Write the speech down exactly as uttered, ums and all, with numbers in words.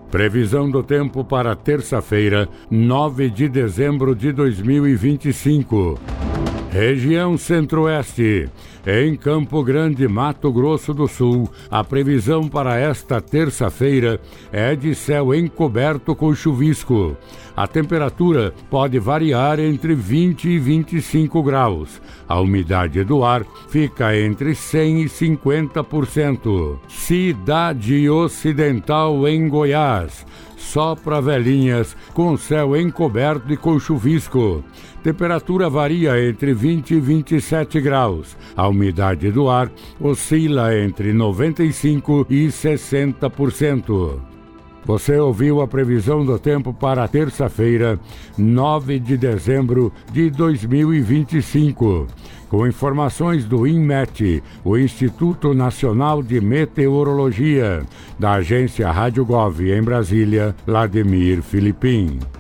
Previsão do tempo para terça-feira, nove de dezembro de dois mil e vinte e cinco. Região Centro-Oeste. Em Campo Grande, Mato Grosso do Sul, a previsão para esta terça-feira é de céu encoberto com chuvisco. A temperatura pode variar entre vinte e vinte e cinco graus. A umidade do ar fica entre cem e cinquenta por cento. Cidade Ocidental, em Goiás. Sopra velhinhas, com céu encoberto e com chuvisco. Temperatura varia entre vinte e vinte e sete graus. A umidade do ar oscila entre noventa e cinco por cento e sessenta por cento. Você ouviu a previsão do tempo para terça-feira, nove de dezembro de dois mil e vinte e cinco. Com informações do INMET, o Instituto Nacional de Meteorologia, da agência Rádio Gov em Brasília, Vladimir Filipim.